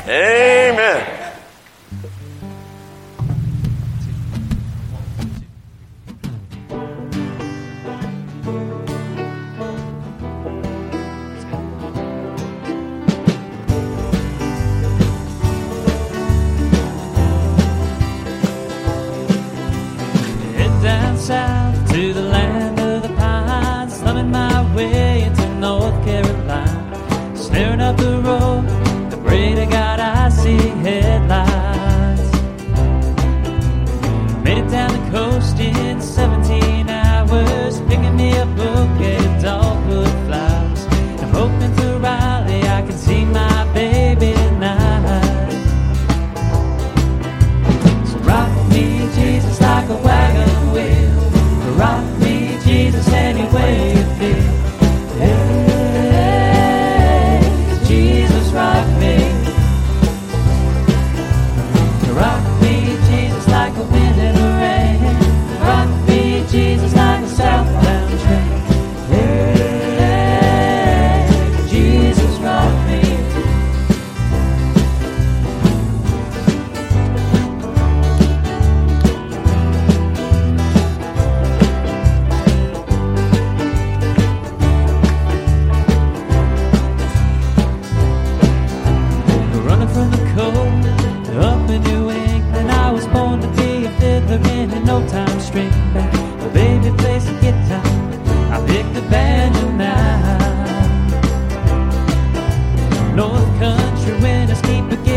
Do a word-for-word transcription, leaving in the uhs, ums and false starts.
Amen. Down south to the land of the pines, slumming my way into North Carolina, staring up the road, I pray to God I see headlights. Made it down the coast in seventeen hours, picking me a bouquet of dogwood flowers. I'm hoping through Raleigh I can see my baby tonight. So rock me, Jesus, like a wagon. Rock me, Jesus, any way you feel. Hey, Jesus, rock me. Rock me, Jesus, like a wind in the rain. Rock me, Jesus, like a southbound train. Hey, Jesus, rock me. In no time straight back, the baby plays the guitar, I pick the banjo now. North country winners keep again.